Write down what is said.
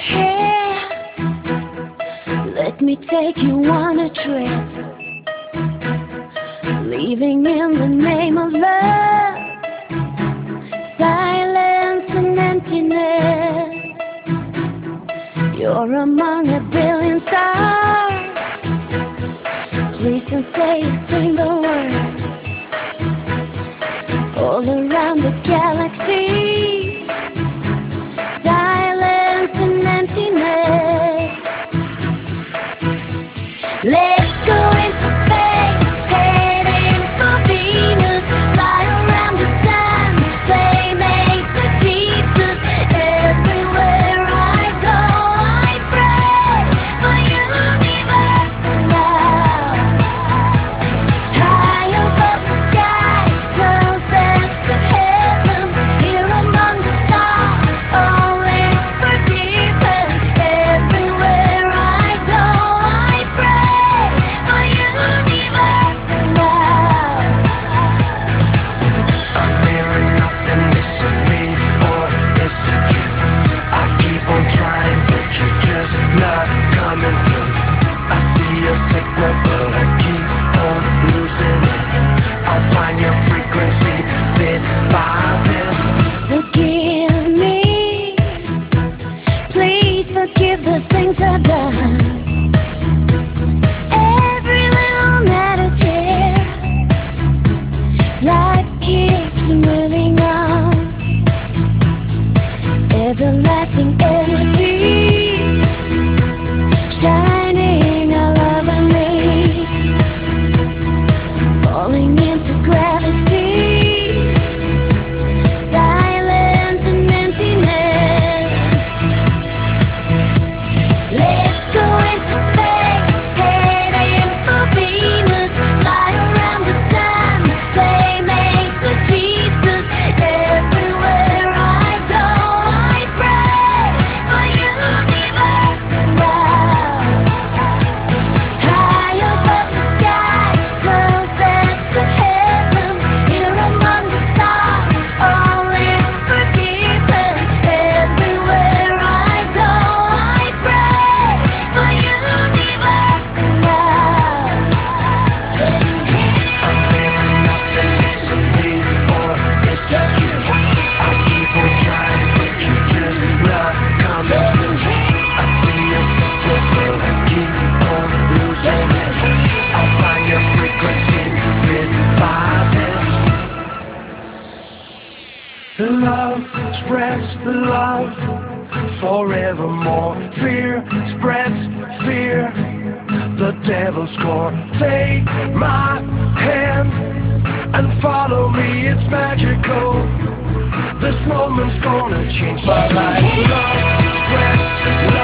Hey, let me take you on a trip, leaving in the name of love, silence and emptiness. You're among a billion stars. Please don't say a single word. All around the galaxy, silence and emptiness. Let's go into space, heading for Venus, fly around the sun, play make the Jesus. Everywhere I go, I pray for universal love. High above the sky, close as to heaven, here among the stars, all is forgiven. Everywhere I go, I pray for universal love. I'm hearing nothing, is it me or is it you? I keep on trying, but you're just not coming through. I see a signal, but I keep on losing it. I'll find your frequency bit by bit. Forgive me, please forgive the things I've done. Every little matters here. Life keeps moving on. Everlasting energy, shining all over me, falling into gravity, silence and emptiness. Let's go into space, heading for Venus, fly around the sun, play make the Jesus. Everywhere I go, I pray for universal love. High above the sky, close as to heaven, here among the stars, all is forgiven. Everywhere I go, I pray for universal love. I'm hearing nothing, is it me or is it you? I keep on trying, but you're just not coming through. I see a signal, but I keep on losing it. I'll find your frequency bit by bit. Love spreads the love forevermore. Fear spreads fear. The devil's core. Take my hand and follow me. It's magical. This moment's gonna change my life. Love spreads love.